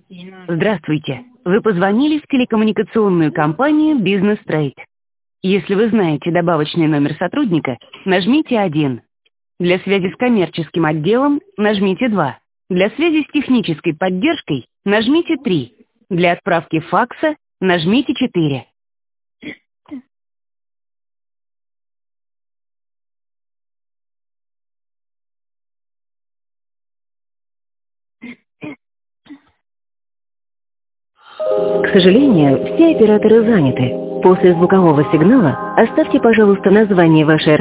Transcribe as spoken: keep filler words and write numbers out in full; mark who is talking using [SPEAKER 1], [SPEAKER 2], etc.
[SPEAKER 1] Здравствуйте. Вы позвонили в телекоммуникационную компанию «Бизнес Трейд». Если вы знаете добавочный номер сотрудника, нажмите один. Для связи с коммерческим отделом нажмите два. Для связи с технической поддержкой нажмите три. Для отправки факса нажмите четыре. К сожалению, все операторы заняты. После звукового сигнала оставьте, пожалуйста, название вашей